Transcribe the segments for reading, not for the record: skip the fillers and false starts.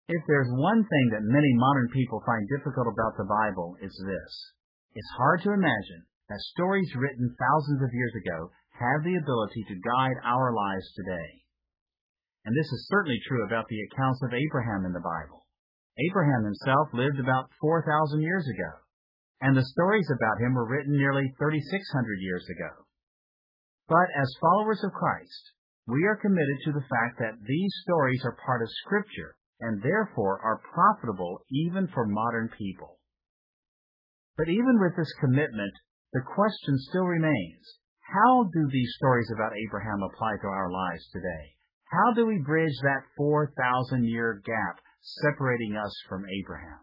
If there's one thing that many modern people find difficult about the Bible, it's this. It's hard to imagine that stories written thousands of years ago have the ability to guide our lives today. And this is certainly true about the accounts of Abraham in the Bible. Abraham himself lived about 4,000 years ago, and the stories about him were written nearly 3,600 years ago. But as followers of Christ, we are committed to the fact that these stories are part of Scripture and therefore are profitable even for modern people. But even with this commitment, the question still remains, how do these stories about Abraham apply to our lives today? How do we bridge that 4,000-year gap separating us from Abraham?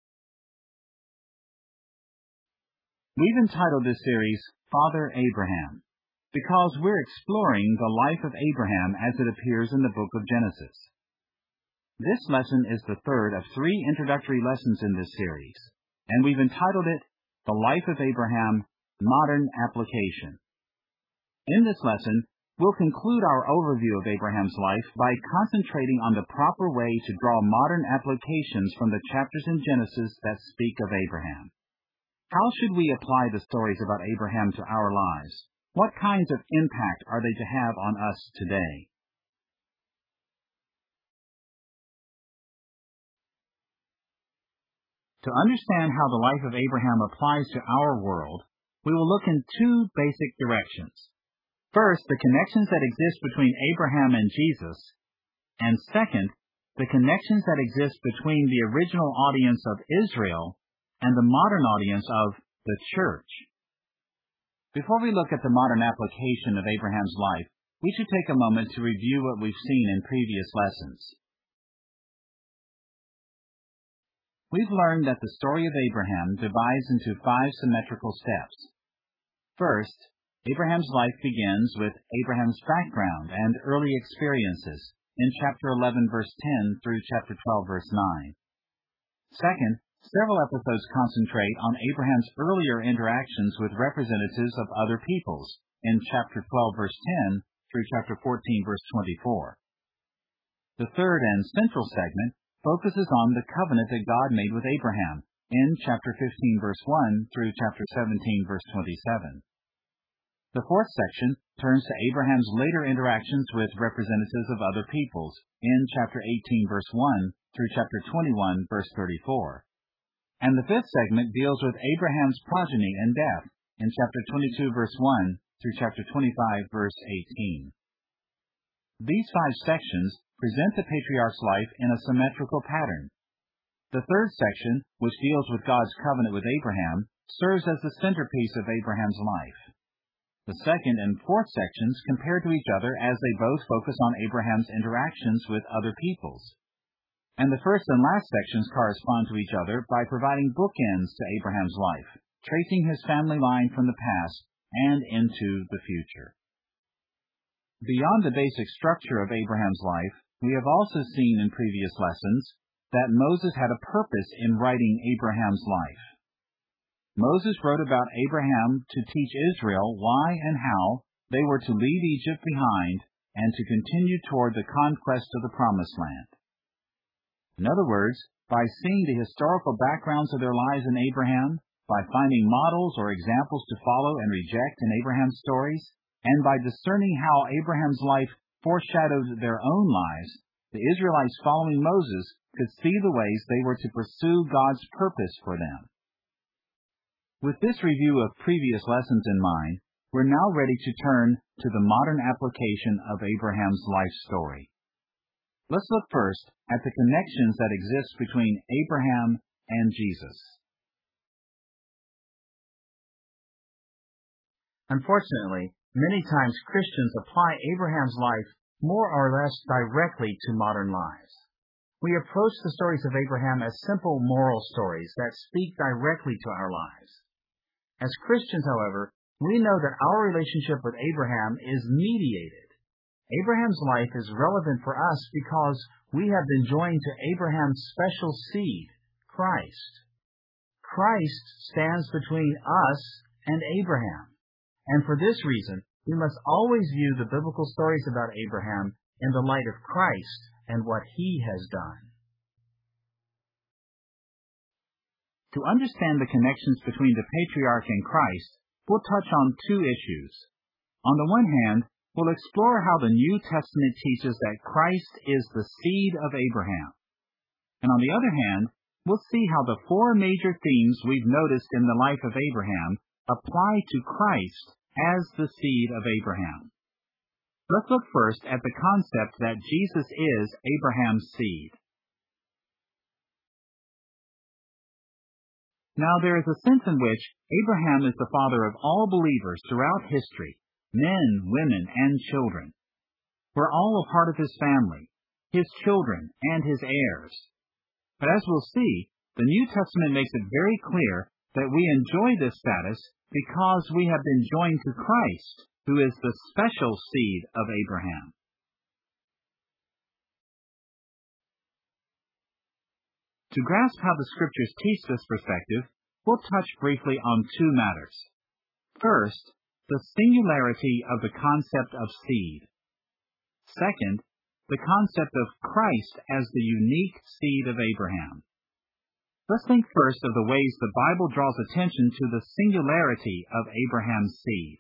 We've entitled this series, Father Abraham, because we're exploring the life of Abraham as it appears in the book of Genesis. This lesson is the third of 3 introductory lessons in this series, and we've entitled it, The Life of Abraham, Modern Application. In this lesson, we'll conclude our overview of Abraham's life by concentrating on the proper way to draw modern applications from the chapters in Genesis that speak of Abraham. How should we apply the stories about Abraham to our lives? What kinds of impact are they to have on us today? To understand how the life of Abraham applies to our world, we will look in 2 basic directions. First, the connections that exist between Abraham and Jesus, and second, the connections that exist between the original audience of Israel and the modern audience of the church. Before we look at the modern application of Abraham's life, we should take a moment to review what we've seen in previous lessons. We've learned that the story of Abraham divides into 5 symmetrical steps. First, Abraham's life begins with Abraham's background and early experiences in chapter 11, verse 10 through chapter 12, verse 9. Second, several episodes concentrate on Abraham's earlier interactions with representatives of other peoples in chapter 12, verse 10 through chapter 14, verse 24. The third and central segment focuses on the covenant that God made with Abraham in chapter 15, verse 1 through chapter 17, verse 27. The fourth section turns to Abraham's later interactions with representatives of other peoples in chapter 18, verse 1 through chapter 21, verse 34. And the fifth segment deals with Abraham's progeny and death in chapter 22, verse 1 through chapter 25, verse 18. These 5 sections present the patriarch's life in a symmetrical pattern. The third section, which deals with God's covenant with Abraham, serves as the centerpiece of Abraham's life. The second and fourth sections compare to each other as they both focus on Abraham's interactions with other peoples. And the first and last sections correspond to each other by providing bookends to Abraham's life, tracing his family line from the past and into the future. Beyond the basic structure of Abraham's life, we have also seen in previous lessons that Moses had a purpose in writing Abraham's life. Moses wrote about Abraham to teach Israel why and how they were to leave Egypt behind and to continue toward the conquest of the Promised Land. In other words, by seeing the historical backgrounds of their lives in Abraham, by finding models or examples to follow and reject in Abraham's stories, and by discerning how Abraham's life foreshadowed their own lives, the Israelites following Moses could see the ways they were to pursue God's purpose for them. With this review of previous lessons in mind, we're now ready to turn to the modern application of Abraham's life story. Let's look first at the connections that exist between Abraham and Jesus. Unfortunately, many times Christians apply Abraham's life more or less directly to modern lives. We approach the stories of Abraham as simple moral stories that speak directly to our lives. As Christians, however, we know that our relationship with Abraham is mediated. Abraham's life is relevant for us because we have been joined to Abraham's special seed, Christ. Christ stands between us and Abraham. And for this reason, we must always view the biblical stories about Abraham in the light of Christ and what he has done. To understand the connections between the patriarch and Christ, we'll touch on two issues. On the one hand, we'll explore how the New Testament teaches that Christ is the seed of Abraham. And on the other hand, we'll see how the four major themes we've noticed in the life of Abraham apply to Christ as the seed of Abraham. Let's look first at the concept that Jesus is Abraham's seed. Now, there is a sense in which Abraham is the father of all believers throughout history, men, women, and children. We're all a part of his family, his children, and his heirs. But as we'll see, the New Testament makes it very clear that we enjoy this status because we have been joined to Christ, who is the special seed of Abraham. To grasp how the Scriptures teach this perspective, we'll touch briefly on two matters. First, the singularity of the concept of seed. Second, the concept of Christ as the unique seed of Abraham. Let's think first of the ways the Bible draws attention to the singularity of Abraham's seed.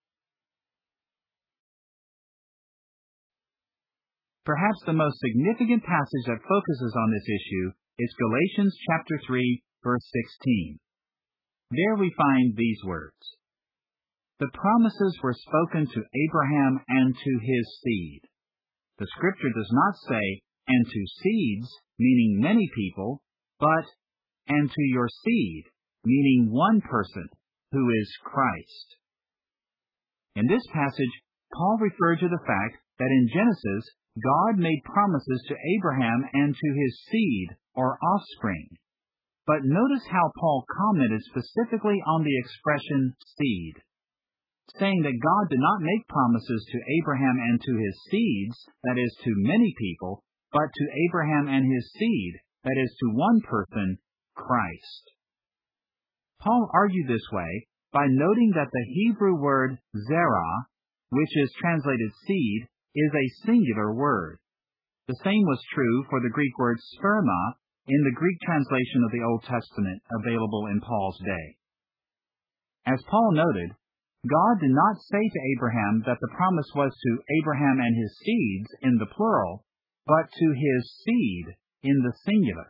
Perhaps the most significant passage that focuses on this issue is Galatians chapter 3, verse 16. There we find these words. The promises were spoken to Abraham and to his seed. The Scripture does not say, and to seeds, meaning many people, but, and to your seed, meaning one person, who is Christ. In this passage, Paul referred to the fact that in Genesis, God made promises to Abraham and to his seed, or offspring. But notice how Paul commented specifically on the expression seed, saying that God did not make promises to Abraham and to his seeds, that is, to many people, but to Abraham and his seed, that is, to one person, Christ. Paul argued this way by noting that the Hebrew word zerah, which is translated seed, is a singular word. The same was true for the Greek word sperma in the Greek translation of the Old Testament available in Paul's day. As Paul noted, God did not say to Abraham that the promise was to Abraham and his seeds in the plural, but to his seed in the singular.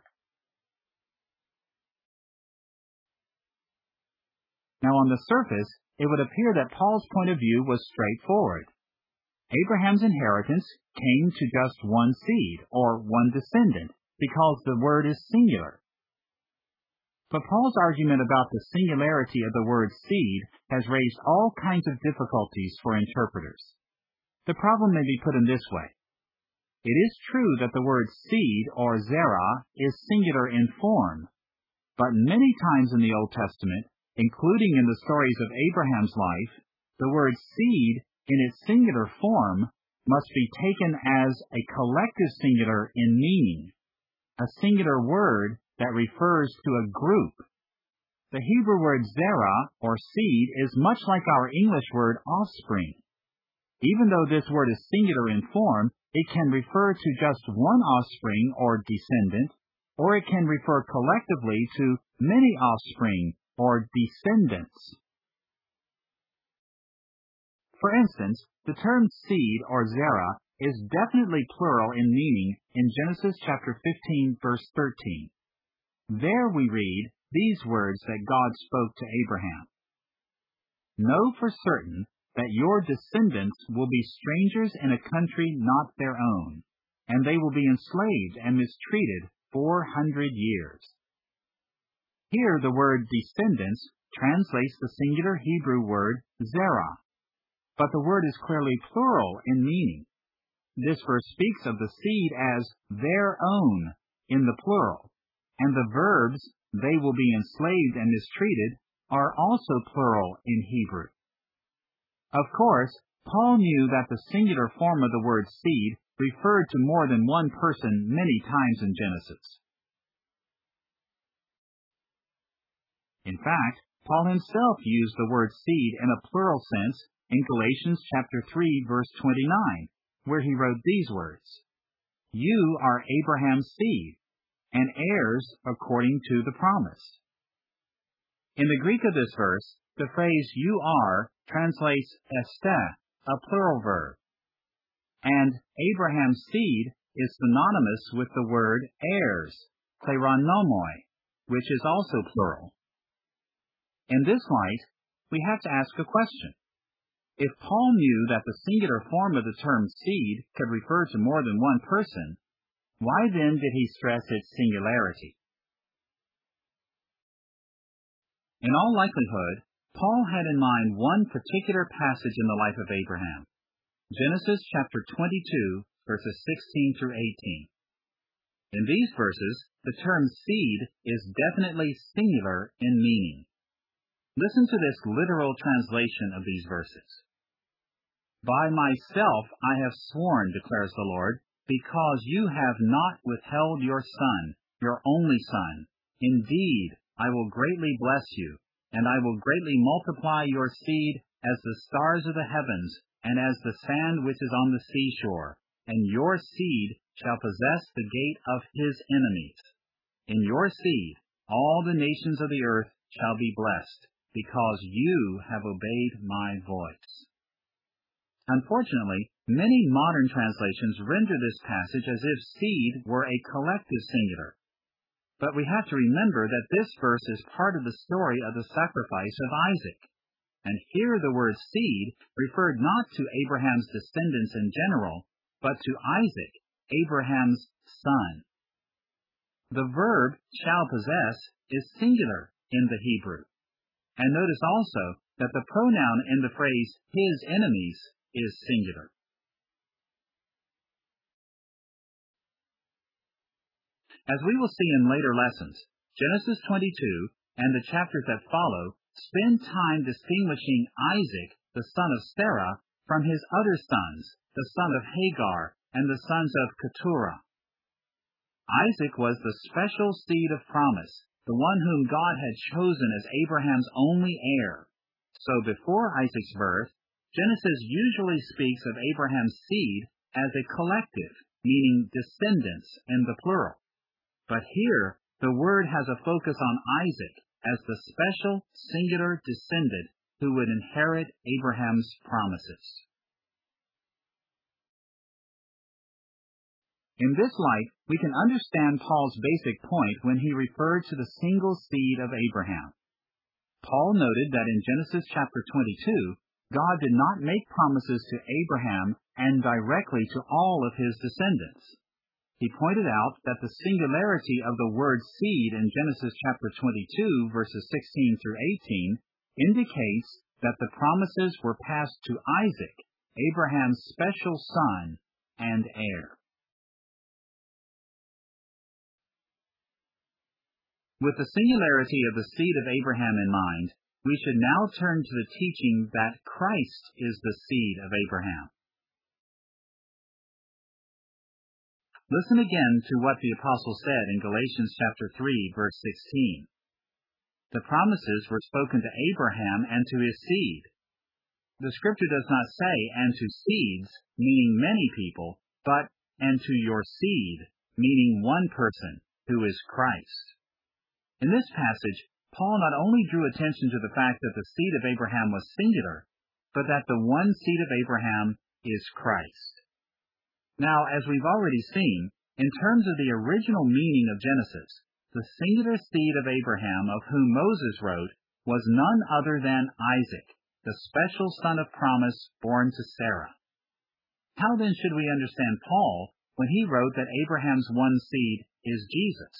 Now, on the surface, it would appear that Paul's point of view was straightforward. Abraham's inheritance came to just one seed, or one descendant, because the word is singular. But Paul's argument about the singularity of the word seed has raised all kinds of difficulties for interpreters. The problem may be put in this way. It is true that the word seed, or zerah, is singular in form, but many times in the Old Testament, including in the stories of Abraham's life, the word seed in its singular form must be taken as a collective singular in meaning, a singular word that refers to a group. The Hebrew word zerah, or seed, is much like our English word offspring. Even though this word is singular in form, it can refer to just one offspring or descendant, or it can refer collectively to many offspring or descendants. For instance, the term seed or zerah is definitely plural in meaning in Genesis chapter 15, verse 13. There we read these words that God spoke to Abraham. Know for certain that your descendants will be strangers in a country not their own, and they will be enslaved and mistreated 400 years. Here the word descendants translates the singular Hebrew word zerah, but the word is clearly plural in meaning. This verse speaks of the seed as their own in the plural, and the verbs they will be enslaved and mistreated are also plural in Hebrew. Of course, Paul knew that the singular form of the word seed referred to more than one person many times in Genesis. In fact, Paul himself used the word seed in a plural sense in Galatians chapter 3, verse 29, where he wrote these words, You are Abraham's seed, and heirs according to the promise. In the Greek of this verse, the phrase you are translates este, a plural verb. And Abraham's seed is synonymous with the word heirs, kleronomoi, which is also plural. In this light, we have to ask a question. If Paul knew that the singular form of the term seed could refer to more than one person, why then did he stress its singularity? In all likelihood, Paul had in mind one particular passage in the life of Abraham, Genesis chapter 22, verses 16 through 18. In these verses, the term seed is definitely singular in meaning. Listen to this literal translation of these verses. By myself I have sworn, declares the Lord, because you have not withheld your son, your only son. Indeed, I will greatly bless you, and I will greatly multiply your seed as the stars of the heavens, and as the sand which is on the seashore. And your seed shall possess the gate of his enemies. In your seed all the nations of the earth shall be blessed, because you have obeyed my voice. Unfortunately, many modern translations render this passage as if seed were a collective singular. But we have to remember that this verse is part of the story of the sacrifice of Isaac. And here the word seed referred not to Abraham's descendants in general, but to Isaac, Abraham's son. The verb shall possess is singular in the Hebrew. And notice also that the pronoun in the phrase his enemies is singular. As we will see in later lessons, Genesis 22 and the chapters that follow spend time distinguishing Isaac, the son of Sarah, from his other sons, the son of Hagar and the sons of Keturah. Isaac was the special seed of promise, the one whom God had chosen as Abraham's only heir. So before Isaac's birth, Genesis usually speaks of Abraham's seed as a collective, meaning descendants in the plural. But here, the word has a focus on Isaac as the special, singular descendant who would inherit Abraham's promises. In this light, we can understand Paul's basic point when he referred to the single seed of Abraham. Paul noted that in Genesis chapter 22, God did not make promises to Abraham and directly to all of his descendants. He pointed out that the singularity of the word seed in Genesis chapter 22, verses 16 through 18, indicates that the promises were passed to Isaac, Abraham's special son and heir. With the singularity of the seed of Abraham in mind, we should now turn to the teaching that Christ is the seed of Abraham. Listen again to what the apostle said in Galatians chapter 3, verse 16. The promises were spoken to Abraham and to his seed. The scripture does not say, and to seeds, meaning many people, but, and to your seed, meaning one person, who is Christ. In this passage, Paul not only drew attention to the fact that the seed of Abraham was singular, but that the one seed of Abraham is Christ. Now, as we've already seen, in terms of the original meaning of Genesis, the singular seed of Abraham of whom Moses wrote was none other than Isaac, the special son of promise born to Sarah. How then should we understand Paul when he wrote that Abraham's one seed is Jesus?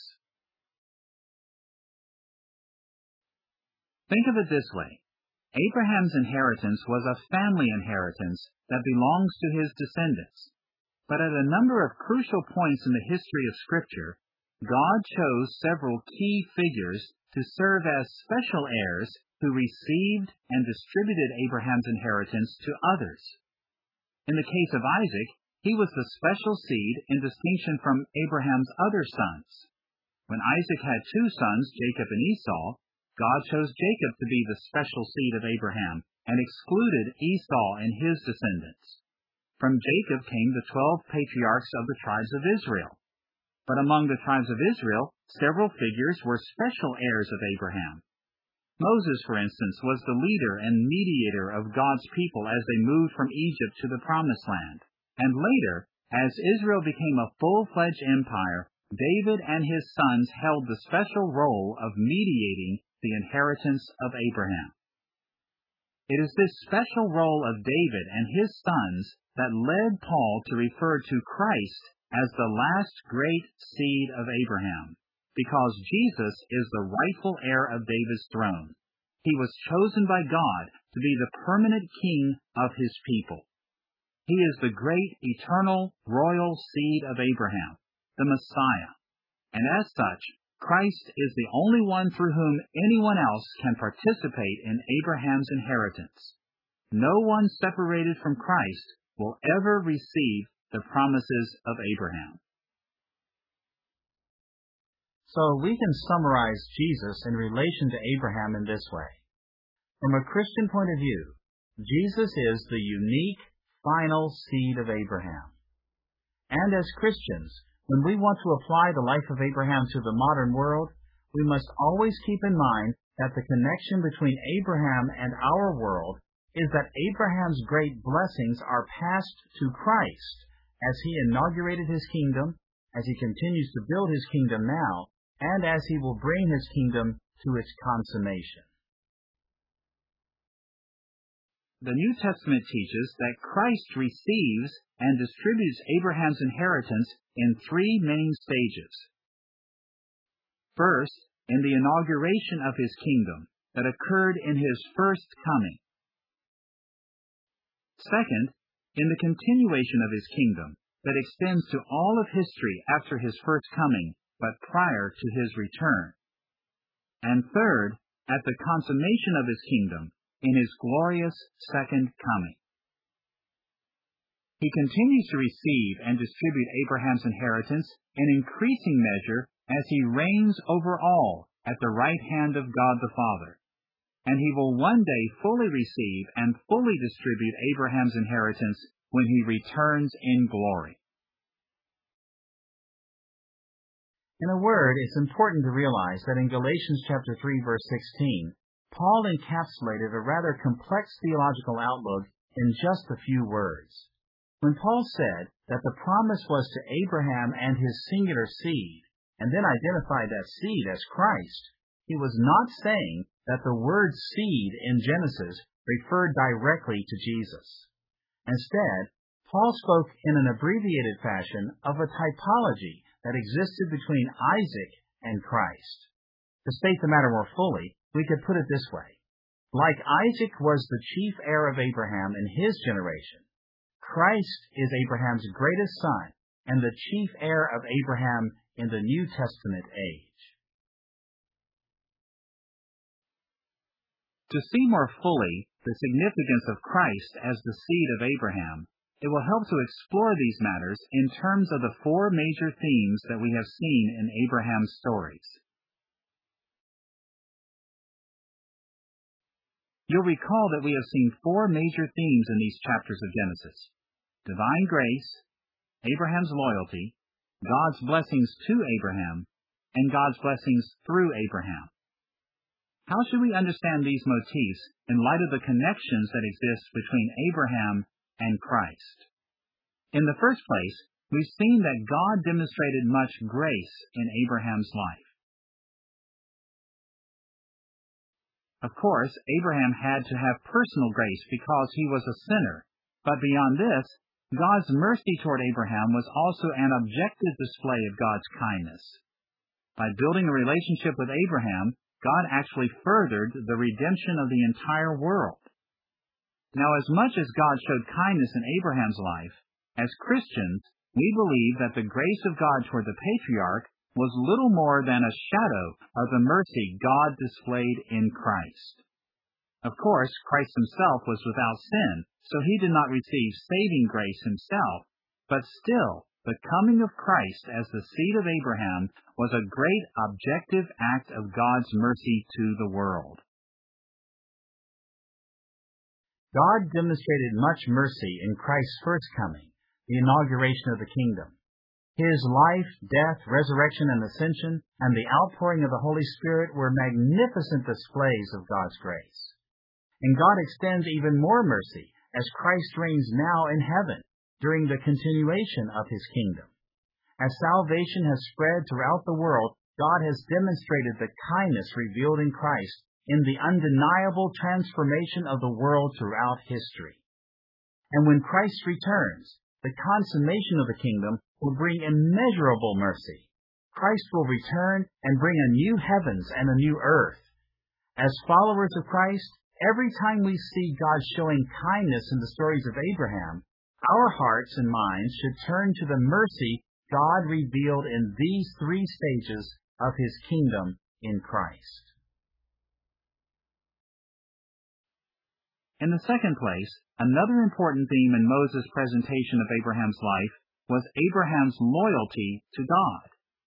Think of it this way. Abraham's inheritance was a family inheritance that belongs to his descendants. But at a number of crucial points in the history of Scripture, God chose several key figures to serve as special heirs who received and distributed Abraham's inheritance to others. In the case of Isaac, he was the special seed in distinction from Abraham's other sons. When Isaac had two sons, Jacob and Esau, God chose Jacob to be the special seed of Abraham and excluded Esau and his descendants. From Jacob came the 12 patriarchs of the tribes of Israel. But among the tribes of Israel, several figures were special heirs of Abraham. Moses, for instance, was the leader and mediator of God's people as they moved from Egypt to the Promised Land. And later, as Israel became a full-fledged empire, David and his sons held the special role of mediating the inheritance of Abraham. It is this special role of David and his sons that led Paul to refer to Christ as the last great seed of Abraham, because Jesus is the rightful heir of David's throne. He was chosen by God to be the permanent king of his people. He is the great, eternal, royal seed of Abraham, the Messiah. And as such, Christ is the only one through whom anyone else can participate in Abraham's inheritance. No one separated from Christ will ever receive the promises of Abraham. So we can summarize Jesus in relation to Abraham in this way. From a Christian point of view, Jesus is the unique, final seed of Abraham. And as Christians, when we want to apply the life of Abraham to the modern world, we must always keep in mind that the connection between Abraham and our world is that Abraham's great blessings are passed to Christ as he inaugurated his kingdom, as he continues to build his kingdom now, and as he will bring his kingdom to its consummation. The New Testament teaches that Christ receives and distributes Abraham's inheritance in three main stages. First, in the inauguration of his kingdom that occurred in his first coming. Second, in the continuation of his kingdom that extends to all of history after his first coming, but prior to his return. And third, at the consummation of his kingdom in his glorious second coming. He continues to receive and distribute Abraham's inheritance in increasing measure as he reigns over all at the right hand of God the Father. And he will one day fully receive and fully distribute Abraham's inheritance when he returns in glory. In a word, it's important to realize that in Galatians chapter 3, verse 16, Paul encapsulated a rather complex theological outlook in just a few words. When Paul said that the promise was to Abraham and his singular seed, and then identified that seed as Christ, he was not saying that the word seed in Genesis referred directly to Jesus. Instead, Paul spoke in an abbreviated fashion of a typology that existed between Isaac and Christ. To state the matter more fully, we could put it this way. Like Isaac was the chief heir of Abraham in his generation, Christ is Abraham's greatest son and the chief heir of Abraham in the New Testament age. To see more fully the significance of Christ as the seed of Abraham, it will help to explore these matters in terms of the four major themes that we have seen in Abraham's stories. You'll recall that we have seen four major themes in these chapters of Genesis: divine grace, Abraham's loyalty, God's blessings to Abraham, and God's blessings through Abraham. How should we understand these motifs in light of the connections that exist between Abraham and Christ? In the first place, we've seen that God demonstrated much grace in Abraham's life. Of course, Abraham had to have personal grace because he was a sinner, but beyond this, God's mercy toward Abraham was also an objective display of God's kindness. By building a relationship with Abraham, God actually furthered the redemption of the entire world. Now, as much as God showed kindness in Abraham's life, as Christians, we believe that the grace of God toward the patriarch was little more than a shadow of the mercy God displayed in Christ. Of course, Christ himself was without sin, so he did not receive saving grace himself, but still, the coming of Christ as the seed of Abraham was a great objective act of God's mercy to the world. God demonstrated much mercy in Christ's first coming, the inauguration of the kingdom. His life, death, resurrection, and ascension, and the outpouring of the Holy Spirit were magnificent displays of God's grace. And God extends even more mercy as Christ reigns now in heaven during the continuation of His kingdom. As salvation has spread throughout the world, God has demonstrated the kindness revealed in Christ in the undeniable transformation of the world throughout history. And when Christ returns, the consummation of the kingdom will bring immeasurable mercy. Christ will return and bring a new heavens and a new earth. As followers of Christ, every time we see God showing kindness in the stories of Abraham, our hearts and minds should turn to the mercy God revealed in these three stages of His kingdom in Christ. In the second place, another important theme in Moses' presentation of Abraham's life was Abraham's loyalty to God.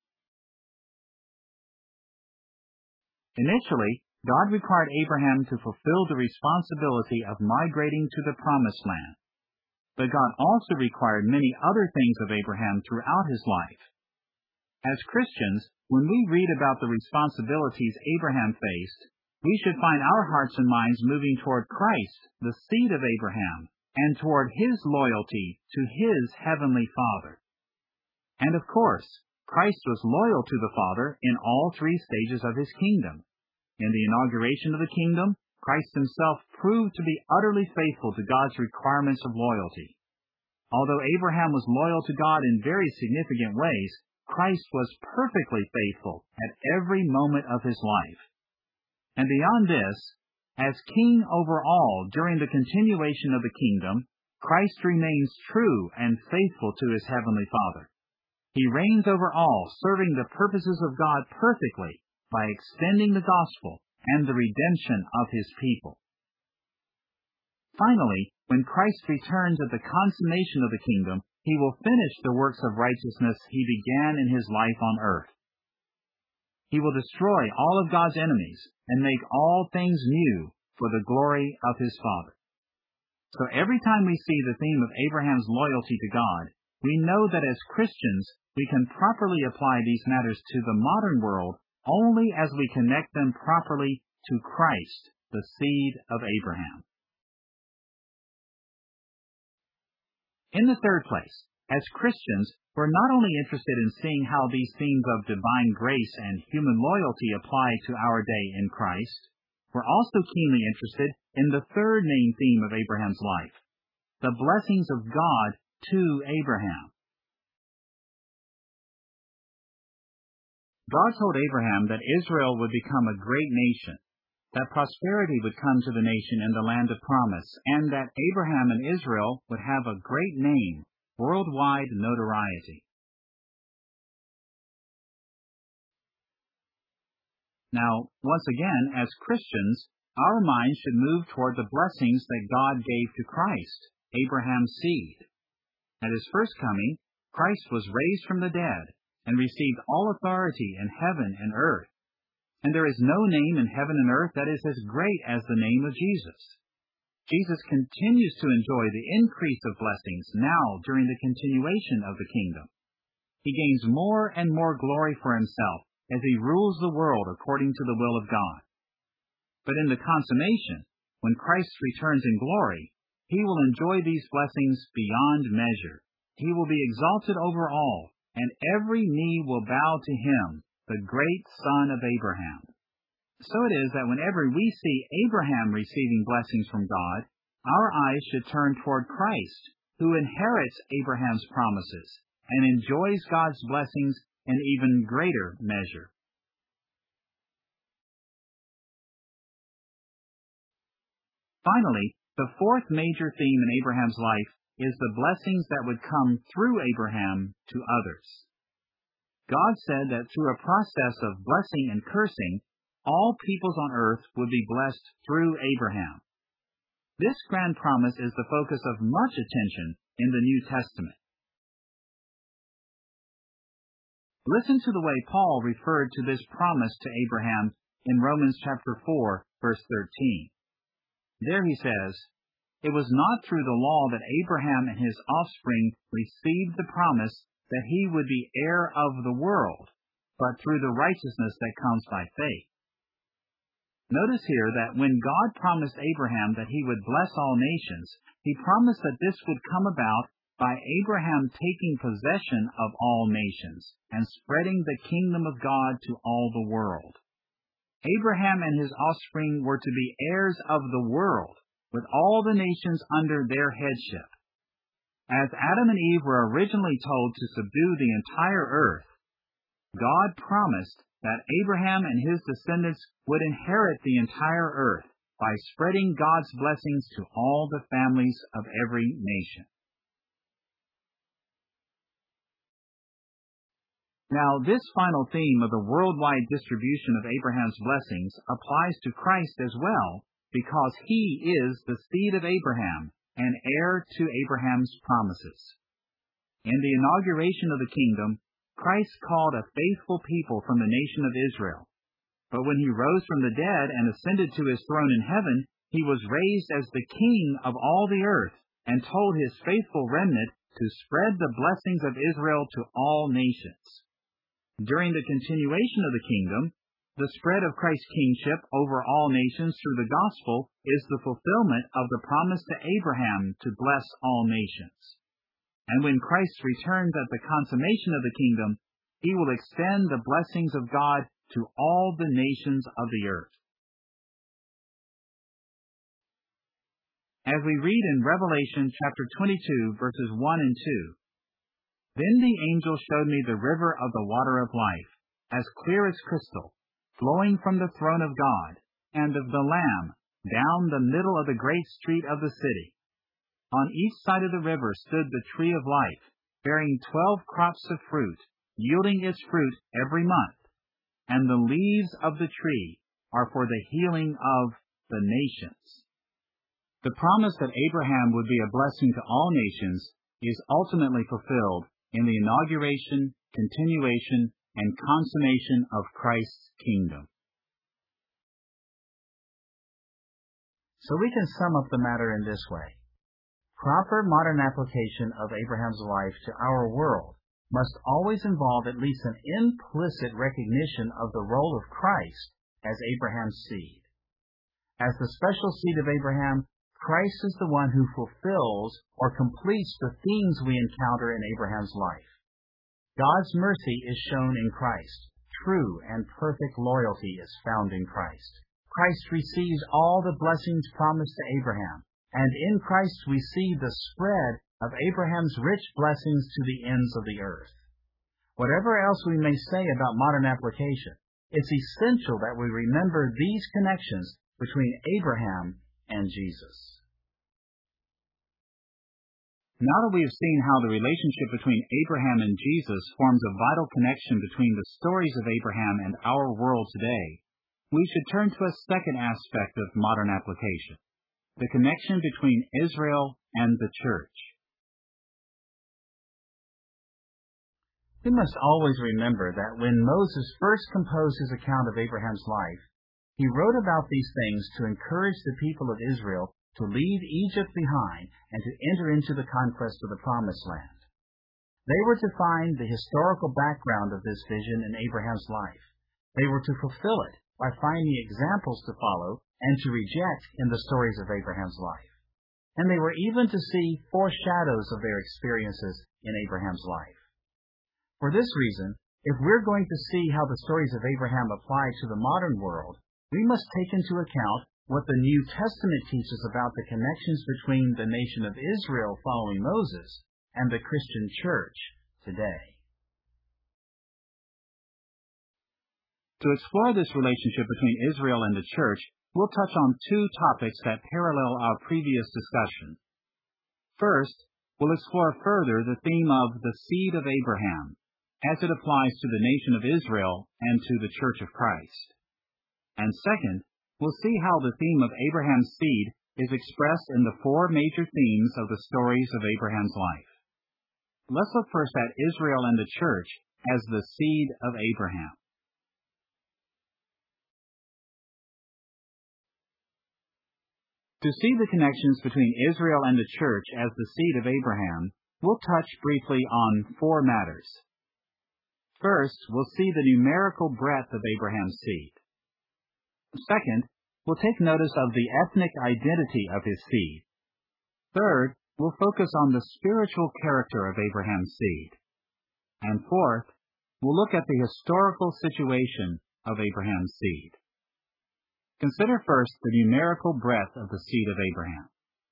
Initially, God required Abraham to fulfill the responsibility of migrating to the Promised Land. But God also required many other things of Abraham throughout his life. As Christians, when we read about the responsibilities Abraham faced, we should find our hearts and minds moving toward Christ, the seed of Abraham, and toward His loyalty to His heavenly Father. And of course, Christ was loyal to the Father in all three stages of His kingdom. In the inauguration of the kingdom, Christ Himself proved to be utterly faithful to God's requirements of loyalty. Although Abraham was loyal to God in very significant ways, Christ was perfectly faithful at every moment of His life. And beyond this, as King over all during the continuation of the kingdom, Christ remains true and faithful to His heavenly Father. He reigns over all, serving the purposes of God perfectly by extending the gospel and the redemption of His people. Finally, when Christ returns at the consummation of the kingdom, He will finish the works of righteousness He began in His life on earth. He will destroy all of God's enemies and make all things new for the glory of His Father. So every time we see the theme of Abraham's loyalty to God, we know that as Christians, we can properly apply these matters to the modern world only as we connect them properly to Christ, the seed of Abraham. In the third place, as Christians, we're not only interested in seeing how these themes of divine grace and human loyalty apply to our day in Christ, we're also keenly interested in the third main theme of Abraham's life, the blessings of God to Abraham. God told Abraham that Israel would become a great nation, that prosperity would come to the nation in the land of promise, and that Abraham and Israel would have a great name, worldwide notoriety. Now, once again, as Christians, our minds should move toward the blessings that God gave to Christ, Abraham's seed. At His first coming, Christ was raised from the dead and received all authority in heaven and earth. And there is no name in heaven and earth that is as great as the name of Jesus. Jesus continues to enjoy the increase of blessings now during the continuation of the kingdom. He gains more and more glory for Himself as He rules the world according to the will of God. But in the consummation, when Christ returns in glory, He will enjoy these blessings beyond measure. He will be exalted over all, and every knee will bow to Him, the great Son of Abraham. So it is that whenever we see Abraham receiving blessings from God, our eyes should turn toward Christ, who inherits Abraham's promises and enjoys God's blessings in even greater measure. Finally, the fourth major theme in Abraham's life is the blessings that would come through Abraham to others. God said that through a process of blessing and cursing, all peoples on earth would be blessed through Abraham. This grand promise is the focus of much attention in the New Testament. Listen to the way Paul referred to this promise to Abraham in Romans chapter 4, verse 13. There he says, "It was not through the law that Abraham and his offspring received the promise that he would be heir of the world, but through the righteousness that comes by faith. Notice here that when God promised Abraham that he would bless all nations, he promised that this would come about by Abraham taking possession of all nations and spreading the kingdom of God to all the world. Abraham and his offspring were to be heirs of the world, with all the nations under their headship. As Adam and Eve were originally told to subdue the entire earth, God promised that Abraham and his descendants would inherit the entire earth by spreading God's blessings to all the families of every nation. Now, this final theme of the worldwide distribution of Abraham's blessings applies to Christ as well, because he is the seed of Abraham and heir to Abraham's promises. In the inauguration of the kingdom, Christ called a faithful people from the nation of Israel. But when he rose from the dead and ascended to his throne in heaven, he was raised as the King of all the earth and told his faithful remnant to spread the blessings of Israel to all nations. During the continuation of the kingdom, the spread of Christ's kingship over all nations through the gospel is the fulfillment of the promise to Abraham to bless all nations. And when Christ returns at the consummation of the kingdom, he will extend the blessings of God to all the nations of the earth. As we read in Revelation chapter 22, verses 1 and 2, "Then the angel showed me the river of the water of life, as clear as crystal, flowing from the throne of God and of the Lamb down the middle of the great street of the city. On each side of the river stood the tree of life, bearing 12 crops of fruit, yielding its fruit every month. And the leaves of the tree are for the healing of the nations." The promise that Abraham would be a blessing to all nations is ultimately fulfilled in the inauguration, continuation, and consummation of Christ's kingdom. So we can sum up the matter in this way. Proper modern application of Abraham's life to our world must always involve at least an implicit recognition of the role of Christ as Abraham's seed. As the special seed of Abraham, Christ is the one who fulfills or completes the themes we encounter in Abraham's life. God's mercy is shown in Christ. True and perfect loyalty is found in Christ. Christ receives all the blessings promised to Abraham, and in Christ we see the spread of Abraham's rich blessings to the ends of the earth. Whatever else we may say about modern application, it's essential that we remember these connections between Abraham and Jesus. Now that we have seen how the relationship between Abraham and Jesus forms a vital connection between the stories of Abraham and our world today, we should turn to a second aspect of modern application: the connection between Israel and the church. We must always remember that when Moses first composed his account of Abraham's life, he wrote about these things to encourage the people of Israel to leave Egypt behind and to enter into the conquest of the Promised Land. They were to find the historical background of this vision in Abraham's life. They were to fulfill it by finding examples to follow and to reject in the stories of Abraham's life. And they were even to see foreshadows of their experiences in Abraham's life. For this reason, if we're going to see how the stories of Abraham apply to the modern world, we must take into account what the New Testament teaches about the connections between the nation of Israel following Moses and the Christian church today. To explore this relationship between Israel and the church, we'll touch on two topics that parallel our previous discussion. First, we'll explore further the theme of the seed of Abraham, as it applies to the nation of Israel and to the Church of Christ. And second, we'll see how the theme of Abraham's seed is expressed in the four major themes of the stories of Abraham's life. Let's look first at Israel and the church as the seed of Abraham. To see the connections between Israel and the church as the seed of Abraham, we'll touch briefly on four matters. First, we'll see the numerical breadth of Abraham's seed. Second, we'll take notice of the ethnic identity of his seed. Third, we'll focus on the spiritual character of Abraham's seed. And fourth, we'll look at the historical situation of Abraham's seed. Consider first the numerical breadth of the seed of Abraham.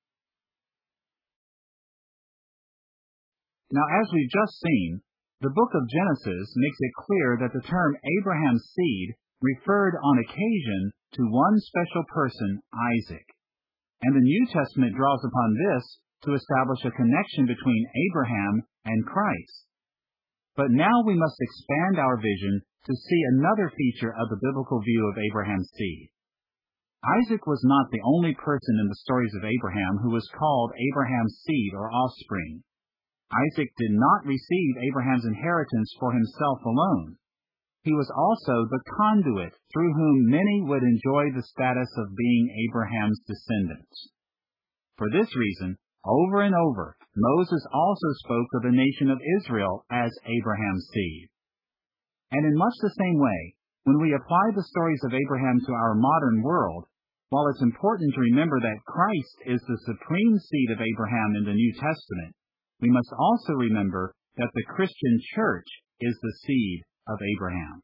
Now, as we've just seen, the book of Genesis makes it clear that the term Abraham's seed referred on occasion to one special person, Isaac. And the New Testament draws upon this to establish a connection between Abraham and Christ. But now we must expand our vision to see another feature of the biblical view of Abraham's seed. Isaac was not the only person in the stories of Abraham who was called Abraham's seed or offspring. Isaac did not receive Abraham's inheritance for himself alone. He was also the conduit through whom many would enjoy the status of being Abraham's descendants. For this reason, over and over, Moses also spoke of the nation of Israel as Abraham's seed. And in much the same way, when we apply the stories of Abraham to our modern world, while it's important to remember that Christ is the supreme seed of Abraham in the New Testament, we must also remember that the Christian church is the seed of Abraham.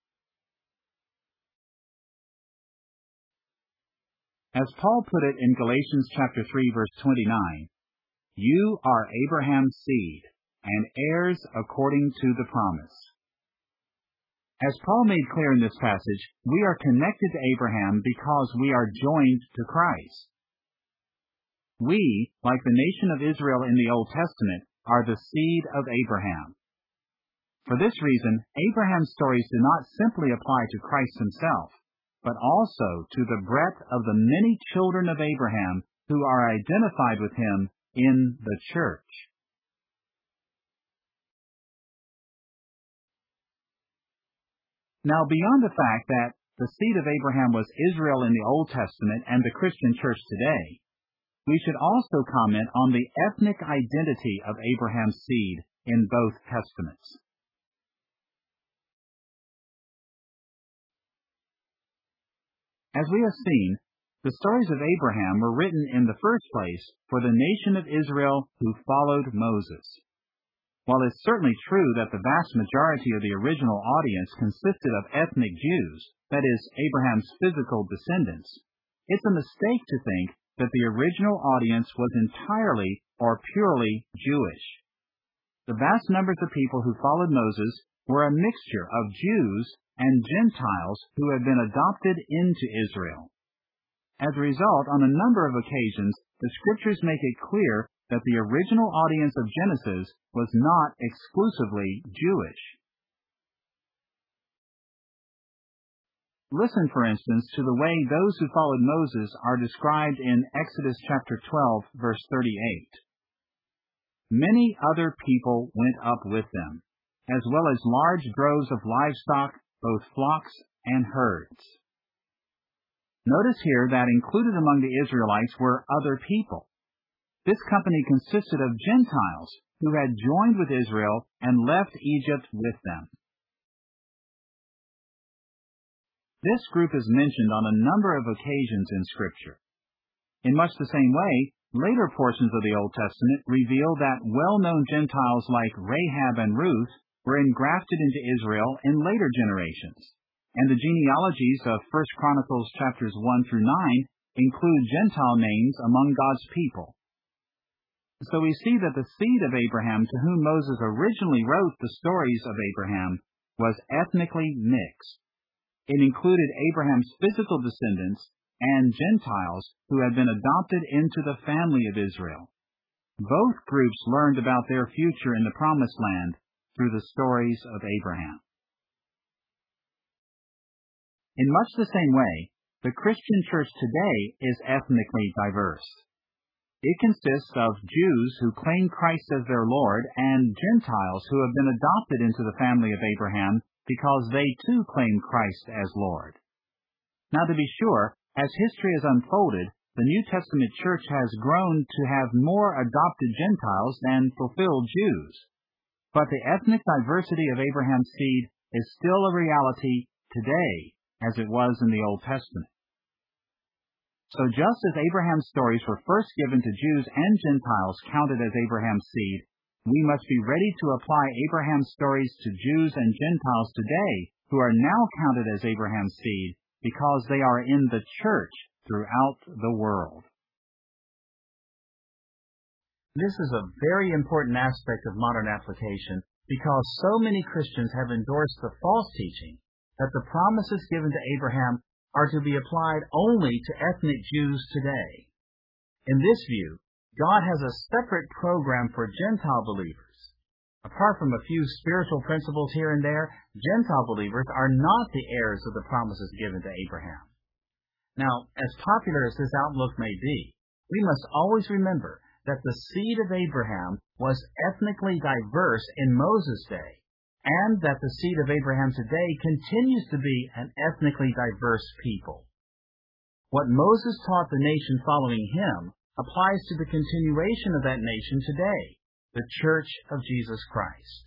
As Paul put it in Galatians chapter 3, verse 29, "You are Abraham's seed, and heirs according to the promise." As Paul made clear in this passage, we are connected to Abraham because we are joined to Christ. We, like the nation of Israel in the Old Testament, are the seed of Abraham. For this reason, Abraham's stories do not simply apply to Christ himself, but also to the breadth of the many children of Abraham who are identified with him in the church. Now, beyond the fact that the seed of Abraham was Israel in the Old Testament and the Christian church today, we should also comment on the ethnic identity of Abraham's seed in both testaments. As we have seen, the stories of Abraham were written in the first place for the nation of Israel who followed Moses. While it's certainly true that the vast majority of the original audience consisted of ethnic Jews, that is, Abraham's physical descendants, it's a mistake to think that the original audience was entirely or purely Jewish. The vast numbers of people who followed Moses were a mixture of Jews and Gentiles who had been adopted into Israel. As a result, on a number of occasions, the Scriptures make it clear that the original audience of Genesis was not exclusively Jewish. Listen, for instance, to the way those who followed Moses are described in Exodus chapter 12, verse 38. "Many other people went up with them, as well as large droves of livestock, both flocks and herds." Notice here that included among the Israelites were other people. This company consisted of Gentiles who had joined with Israel and left Egypt with them. This group is mentioned on a number of occasions in Scripture. In much the same way, later portions of the Old Testament reveal that well-known Gentiles like Rahab and Ruth were engrafted into Israel in later generations, and the genealogies of 1 Chronicles chapters 1 through 9 include Gentile names among God's people. So we see that the seed of Abraham to whom Moses originally wrote the stories of Abraham was ethnically mixed. It included Abraham's physical descendants and Gentiles who had been adopted into the family of Israel. Both groups learned about their future in the Promised Land through the stories of Abraham. In much the same way, the Christian church today is ethnically diverse. It consists of Jews who claim Christ as their Lord and Gentiles who have been adopted into the family of Abraham because they too claim Christ as Lord. Now, to be sure, as history has unfolded, the New Testament church has grown to have more adopted Gentiles than fulfilled Jews. But the ethnic diversity of Abraham's seed is still a reality today, as it was in the Old Testament. So just as Abraham's stories were first given to Jews and Gentiles counted as Abraham's seed, we must be ready to apply Abraham's stories to Jews and Gentiles today who are now counted as Abraham's seed because they are in the church throughout the world. This is a very important aspect of modern application because so many Christians have endorsed the false teaching that the promises given to Abraham are to be applied only to ethnic Jews today. In this view, God has a separate program for Gentile believers. Apart from a few spiritual principles here and there, Gentile believers are not the heirs of the promises given to Abraham. Now, as popular as this outlook may be, we must always remember that the seed of Abraham was ethnically diverse in Moses' day, and that the seed of Abraham today continues to be an ethnically diverse people. What Moses taught the nation following him applies to the continuation of that nation today, the Church of Jesus Christ.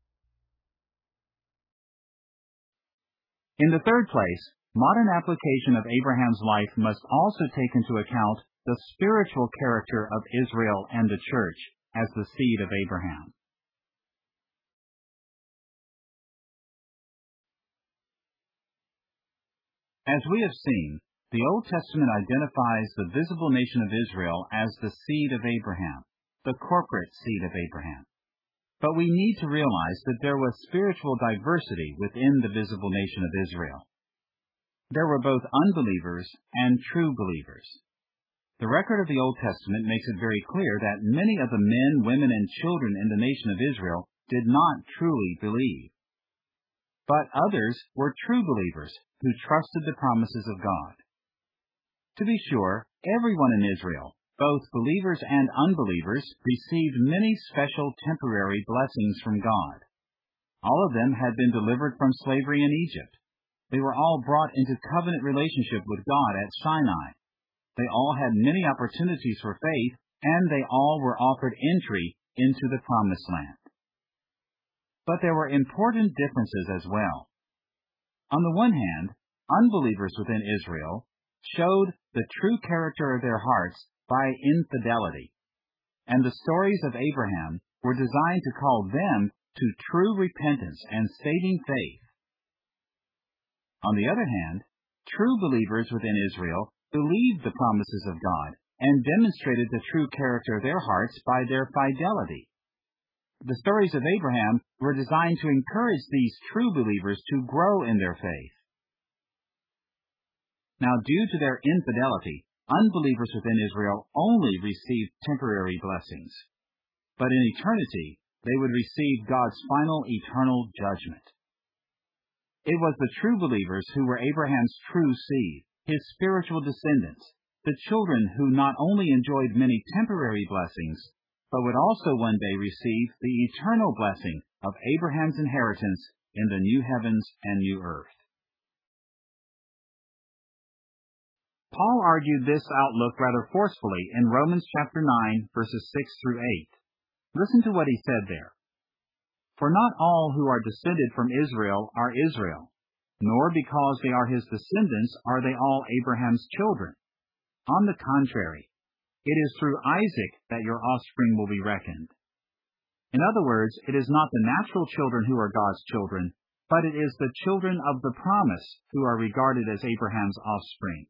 In the third place, modern application of Abraham's life must also take into account the spiritual character of Israel and the church as the seed of Abraham. As we have seen, the Old Testament identifies the visible nation of Israel as the seed of Abraham, the corporate seed of Abraham. But we need to realize that there was spiritual diversity within the visible nation of Israel. There were both unbelievers and true believers. The record of the Old Testament makes it very clear that many of the men, women, and children in the nation of Israel did not truly believe. But others were true believers who trusted the promises of God. To be sure, everyone in Israel, both believers and unbelievers, received many special temporary blessings from God. All of them had been delivered from slavery in Egypt. They were all brought into covenant relationship with God at Sinai. They all had many opportunities for faith, and they all were offered entry into the Promised Land. But there were important differences as well. On the one hand, unbelievers within Israel showed the true character of their hearts by infidelity, and the stories of Abraham were designed to call them to true repentance and saving faith. On the other hand, true believers within Israel believed the promises of God and demonstrated the true character of their hearts by their fidelity. The stories of Abraham were designed to encourage these true believers to grow in their faith. Now, due to their infidelity, unbelievers within Israel only received temporary blessings. But in eternity, they would receive God's final eternal judgment. It was the true believers who were Abraham's true seed, his spiritual descendants, the children who not only enjoyed many temporary blessings, but would also one day receive the eternal blessing of Abraham's inheritance in the new heavens and new earth. Paul argued this outlook rather forcefully in Romans chapter 9, verses 6 through 8. Listen to what he said there. For not all who are descended from Israel are Israel, nor because they are his descendants are they all Abraham's children. On the contrary, it is through Isaac that your offspring will be reckoned. In other words, it is not the natural children who are God's children, but it is the children of the promise who are regarded as Abraham's offspring.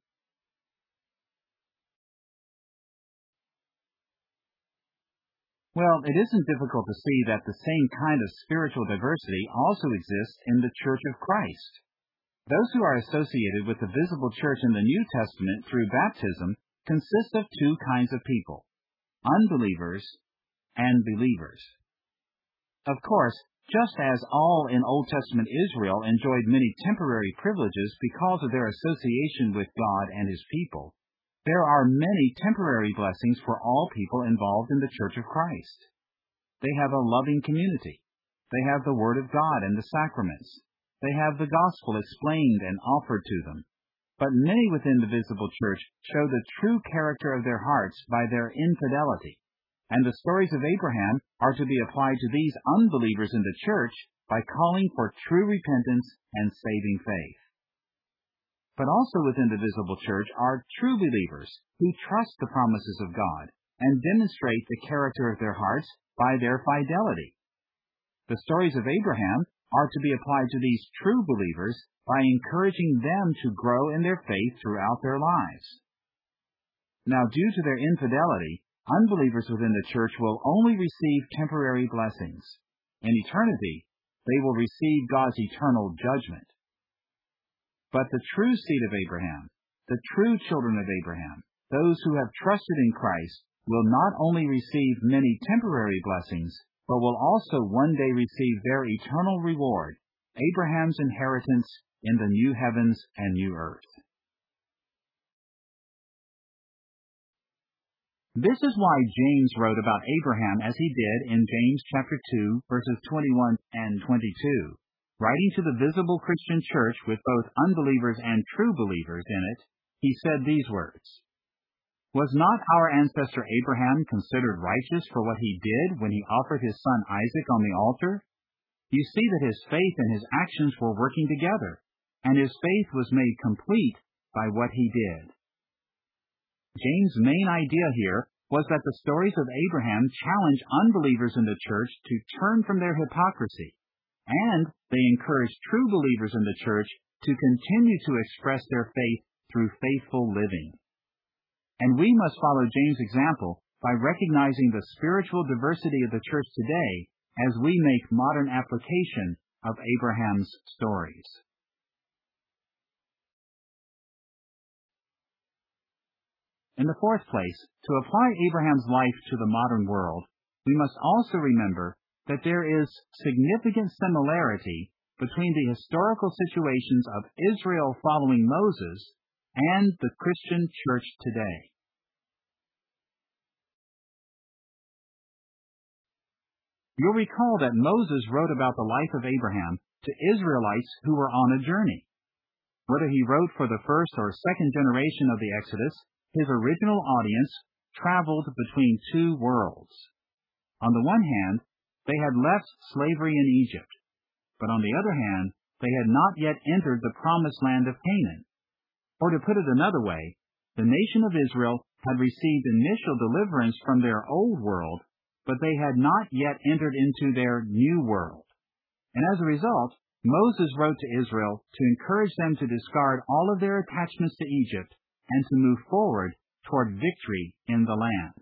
Well, it isn't difficult to see that the same kind of spiritual diversity also exists in the Church of Christ. Those who are associated with the visible church in the New Testament through baptism consist of two kinds of people, unbelievers and believers. Of course, just as all in Old Testament Israel enjoyed many temporary privileges because of their association with God and His people, there are many temporary blessings for all people involved in the Church of Christ. They have a loving community. They have the Word of God and the sacraments. They have the gospel explained and offered to them. But many within the visible church show the true character of their hearts by their infidelity. And the stories of Abraham are to be applied to these unbelievers in the church by calling for true repentance and saving faith. But also within the visible church are true believers who trust the promises of God and demonstrate the character of their hearts by their fidelity. The stories of Abraham are to be applied to these true believers by encouraging them to grow in their faith throughout their lives. Now, due to their infidelity, unbelievers within the church will only receive temporary blessings. In eternity, they will receive God's eternal judgment. But the true seed of Abraham, the true children of Abraham, those who have trusted in Christ, will not only receive many temporary blessings, but will also one day receive their eternal reward, Abraham's inheritance in the new heavens and new earth. This is why James wrote about Abraham as he did in James chapter 2, verses 21 and 22. Writing to the visible Christian church with both unbelievers and true believers in it, he said these words, "Was not our ancestor Abraham considered righteous for what he did when he offered his son Isaac on the altar? You see that his faith and his actions were working together, and his faith was made complete by what he did." James' main idea here was that the stories of Abraham challenge unbelievers in the church to turn from their hypocrisy, and they encourage true believers in the church to continue to express their faith through faithful living. And we must follow James' example by recognizing the spiritual diversity of the church today as we make modern application of Abraham's stories. In the fourth place, to apply Abraham's life to the modern world, we must also remember that there is significant similarity between the historical situations of Israel following Moses and the Christian church today. You'll recall that Moses wrote about the life of Abraham to Israelites who were on a journey. Whether he wrote for the first or second generation of the Exodus, his original audience traveled between two worlds. On the one hand, they had left slavery in Egypt, but on the other hand, they had not yet entered the promised land of Canaan. Or to put it another way, the nation of Israel had received initial deliverance from their old world, but they had not yet entered into their new world. And as a result, Moses wrote to Israel to encourage them to discard all of their attachments to Egypt and to move forward toward victory in the land.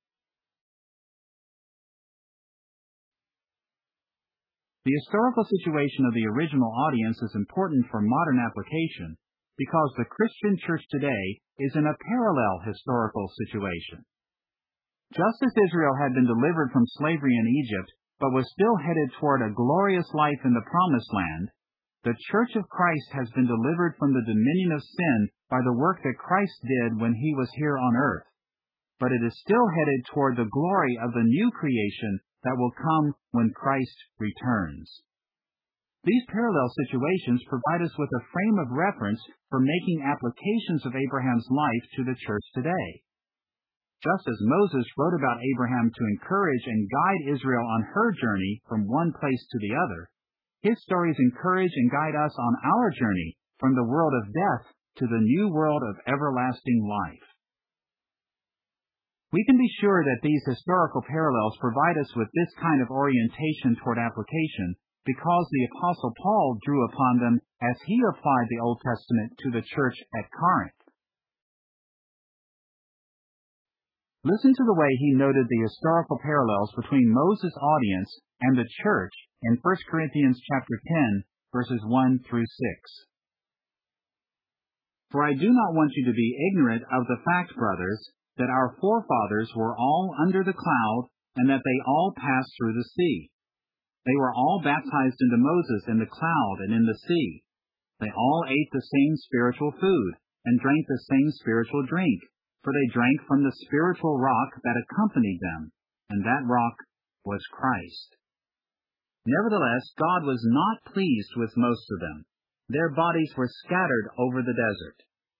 The historical situation of the original audience is important for modern application because the Christian church today is in a parallel historical situation. Just as Israel had been delivered from slavery in Egypt, but was still headed toward a glorious life in the Promised Land, the Church of Christ has been delivered from the dominion of sin by the work that Christ did when he was here on earth. But it is still headed toward the glory of the new creation that will come when Christ returns. These parallel situations provide us with a frame of reference for making applications of Abraham's life to the church today. Just as Moses wrote about Abraham to encourage and guide Israel on her journey from one place to the other, his stories encourage and guide us on our journey from the world of death to the new world of everlasting life. We can be sure that these historical parallels provide us with this kind of orientation toward application because the Apostle Paul drew upon them as he applied the Old Testament to the church at Corinth. Listen to the way he noted the historical parallels between Moses' audience and the church in 1 Corinthians chapter 10, verses 1 through 6. "For I do not want you to be ignorant of the fact, brothers, that our forefathers were all under the cloud, and that they all passed through the sea. They were all baptized into Moses in the cloud and in the sea. They all ate the same spiritual food, and drank the same spiritual drink, for they drank from the spiritual rock that accompanied them, and that rock was Christ. Nevertheless, God was not pleased with most of them. Their bodies were scattered over the desert.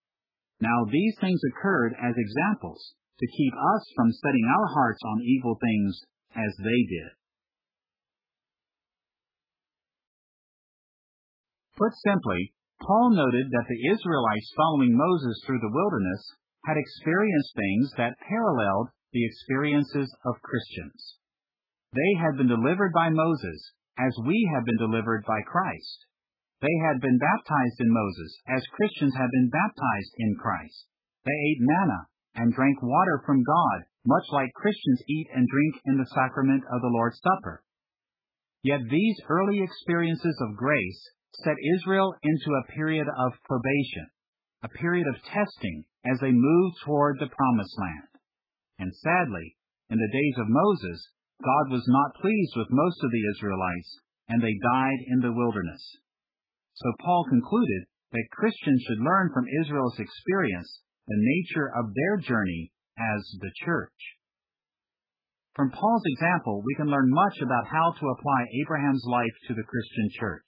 Now these things occurred as examples, to keep us from setting our hearts on evil things as they did. Put simply, Paul noted that the Israelites following Moses through the wilderness had experienced things that paralleled the experiences of Christians. They had been delivered by Moses, as we have been delivered by Christ. They had been baptized in Moses, as Christians have been baptized in Christ. They ate manna and drank water from God, much like Christians eat and drink in the sacrament of the Lord's Supper. Yet these early experiences of grace set Israel into a period of probation, a period of testing as they moved toward the Promised Land. And sadly, in the days of Moses, God was not pleased with most of the Israelites, and they died in the wilderness. So Paul concluded that Christians should learn from Israel's experience the nature of their journey as the church. From Paul's example, we can learn much about how to apply Abraham's life to the Christian church.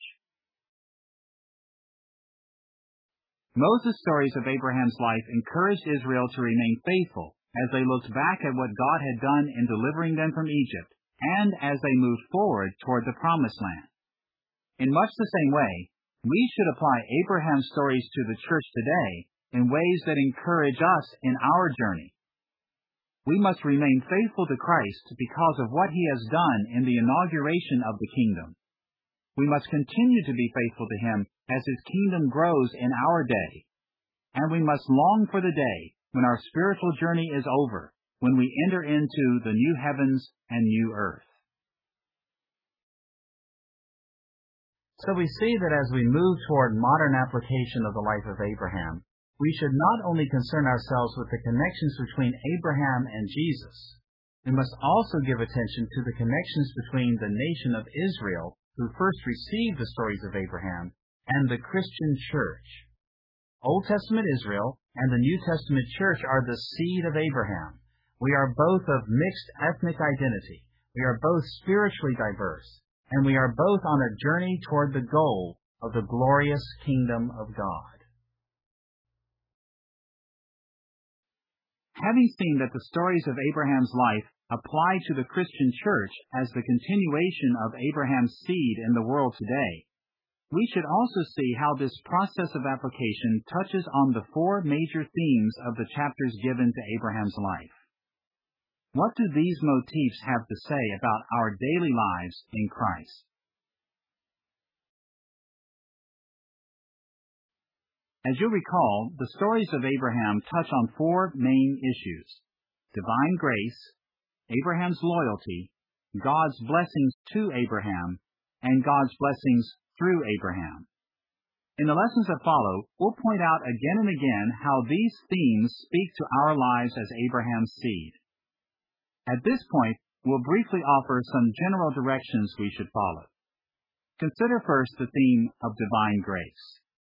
Moses' stories of Abraham's life encouraged Israel to remain faithful as they looked back at what God had done in delivering them from Egypt, and as they moved forward toward the Promised Land. In much the same way, we should apply Abraham's stories to the church today in ways that encourage us in our journey. We must remain faithful to Christ because of what He has done in the inauguration of the kingdom. We must continue to be faithful to Him as His kingdom grows in our day. And we must long for the day when our spiritual journey is over, when we enter into the new heavens and new earth. So we see that as we move toward modern application of the life of Abraham, we should not only concern ourselves with the connections between Abraham and Jesus, we must also give attention to the connections between the nation of Israel, who first received the stories of Abraham, and the Christian church. Old Testament Israel and the New Testament church are the seed of Abraham. We are both of mixed ethnic identity. We are both spiritually diverse, and we are both on a journey toward the goal of the glorious kingdom of God. Having seen that the stories of Abraham's life apply to the Christian church as the continuation of Abraham's seed in the world today, we should also see how this process of application touches on the four major themes of the chapters given to Abraham's life. What do these motifs have to say about our daily lives in Christ? As you recall, the stories of Abraham touch on four main issues: divine grace, Abraham's loyalty, God's blessings to Abraham, and God's blessings through Abraham. In the lessons that follow, we'll point out again and again how these themes speak to our lives as Abraham's seed. At this point, we'll briefly offer some general directions we should follow. Consider first the theme of divine grace.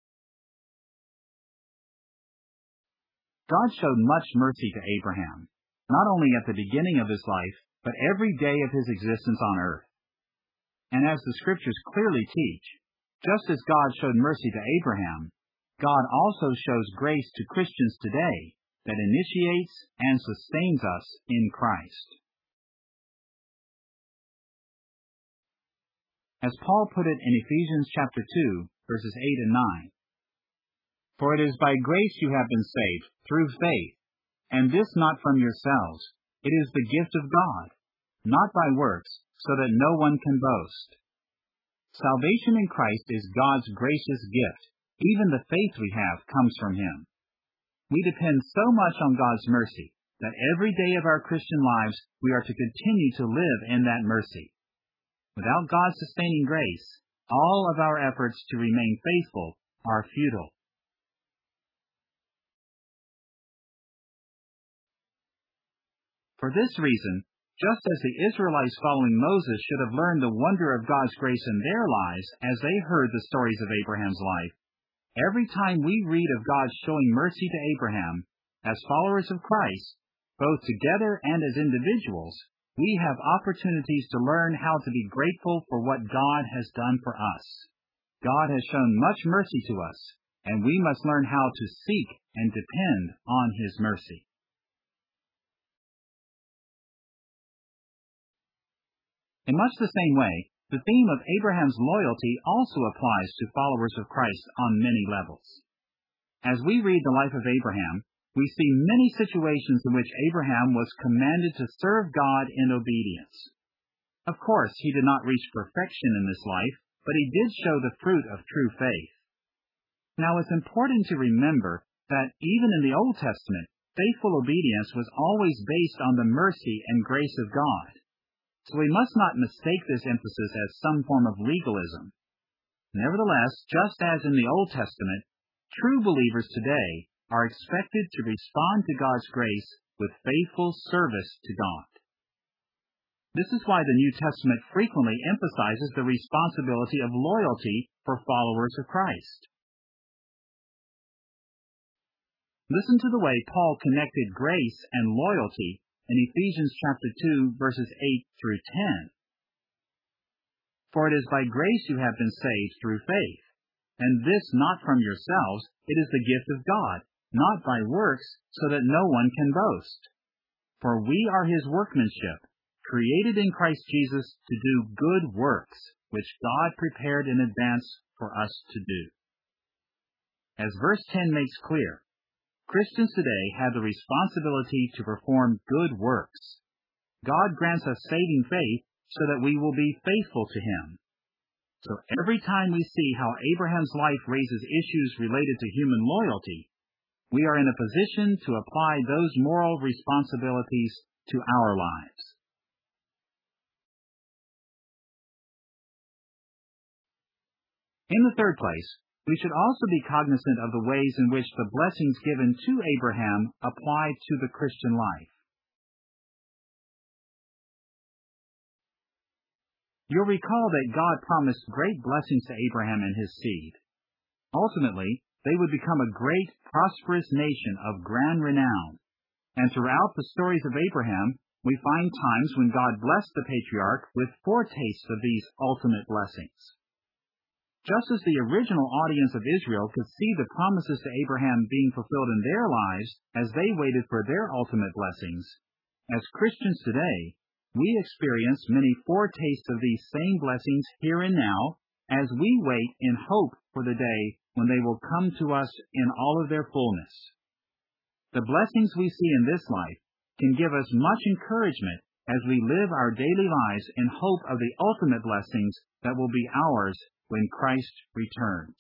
God showed much mercy to Abraham, not only at the beginning of his life, but every day of his existence on earth. And as the Scriptures clearly teach, just as God showed mercy to Abraham, God also shows grace to Christians today that initiates and sustains us in Christ. As Paul put it in Ephesians chapter 2, verses 8 and 9, "For it is by grace you have been saved, through faith, and this not from yourselves. It is the gift of God, not by works, so that no one can boast." Salvation in Christ is God's gracious gift. Even the faith we have comes from Him. We depend so much on God's mercy that every day of our Christian lives we are to continue to live in that mercy. Without God's sustaining grace, all of our efforts to remain faithful are futile. For this reason, just as the Israelites following Moses should have learned the wonder of God's grace in their lives as they heard the stories of Abraham's life, every time we read of God showing mercy to Abraham, as followers of Christ, both together and as individuals, we have opportunities to learn how to be grateful for what God has done for us. God has shown much mercy to us, and we must learn how to seek and depend on His mercy. In much the same way, the theme of Abraham's loyalty also applies to followers of Christ on many levels. As we read the life of Abraham, we see many situations in which Abraham was commanded to serve God in obedience. Of course, he did not reach perfection in this life, but he did show the fruit of true faith. Now, it's important to remember that even in the Old Testament, faithful obedience was always based on the mercy and grace of God. So we must not mistake this emphasis as some form of legalism. Nevertheless, just as in the Old Testament, true believers today are expected to respond to God's grace with faithful service to God. This is why the New Testament frequently emphasizes the responsibility of loyalty for followers of Christ. Listen to the way Paul connected grace and loyalty in Ephesians chapter 2, verses 8 through 10. For it is by grace you have been saved through faith, and this not from yourselves, it is the gift of God, not by works, so that no one can boast. For we are His workmanship, created in Christ Jesus to do good works, which God prepared in advance for us to do. As verse 10 makes clear, Christians today have the responsibility to perform good works. God grants us saving faith so that we will be faithful to Him. So every time we see how Abraham's life raises issues related to human loyalty, we are in a position to apply those moral responsibilities to our lives. In the third place, we should also be cognizant of the ways in which the blessings given to Abraham apply to the Christian life. You'll recall that God promised great blessings to Abraham and his seed. Ultimately, they would become a great, prosperous nation of grand renown. And throughout the stories of Abraham, we find times when God blessed the patriarch with foretastes of these ultimate blessings. Just as the original audience of Israel could see the promises to Abraham being fulfilled in their lives as they waited for their ultimate blessings, as Christians today, we experience many foretastes of these same blessings here and now as we wait in hope for the day when they will come to us in all of their fullness. The blessings we see in this life can give us much encouragement as we live our daily lives in hope of the ultimate blessings that will be ours when Christ returns.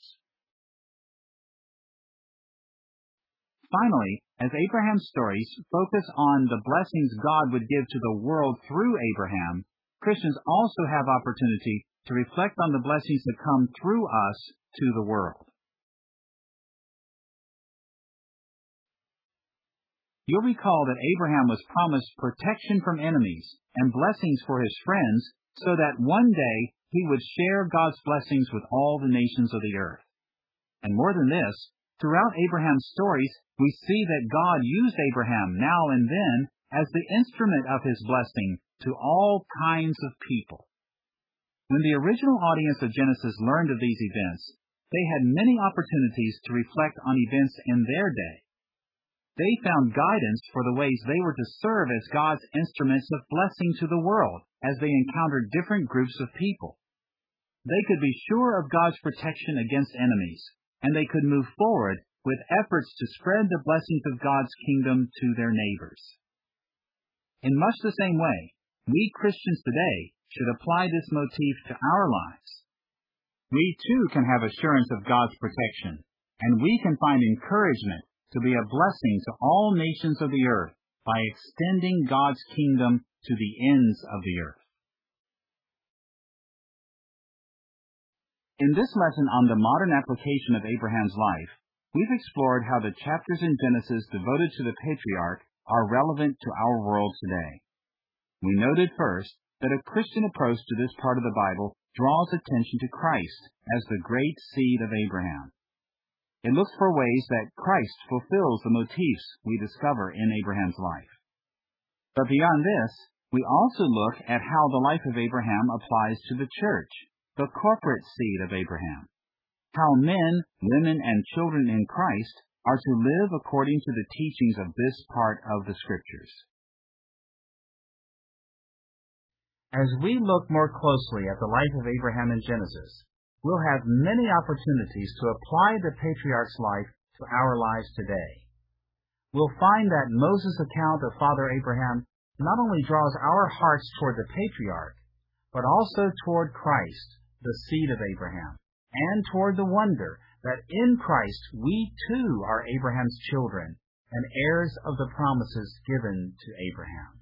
Finally, as Abraham's stories focus on the blessings God would give to the world through Abraham, Christians also have opportunity to reflect on the blessings that come through us to the world. You'll recall that Abraham was promised protection from enemies and blessings for his friends so that one day he would share God's blessings with all the nations of the earth. And more than this, throughout Abraham's stories, we see that God used Abraham now and then as the instrument of His blessing to all kinds of people. When the original audience of Genesis learned of these events, they had many opportunities to reflect on events in their day. They found guidance for the ways they were to serve as God's instruments of blessing to the world as they encountered different groups of people. They could be sure of God's protection against enemies, and they could move forward with efforts to spread the blessings of God's kingdom to their neighbors. In much the same way, we Christians today should apply this motif to our lives. We too can have assurance of God's protection, and we can find encouragement to be a blessing to all nations of the earth by extending God's kingdom to the ends of the earth. In this lesson on the modern application of Abraham's life, we've explored how the chapters in Genesis devoted to the patriarch are relevant to our world today. We noted first that a Christian approach to this part of the Bible draws attention to Christ as the great seed of Abraham. It looks for ways that Christ fulfills the motifs we discover in Abraham's life. But beyond this, we also look at how the life of Abraham applies to the church, the corporate seed of Abraham. how men, women, and children in Christ are to live according to the teachings of this part of the Scriptures. As we look more closely at the life of Abraham in Genesis, we'll have many opportunities to apply the patriarch's life to our lives today. We'll find that Moses' account of Father Abraham not only draws our hearts toward the patriarch, but also toward Christ, the seed of Abraham, and toward the wonder that in Christ we too are Abraham's children and heirs of the promises given to Abraham.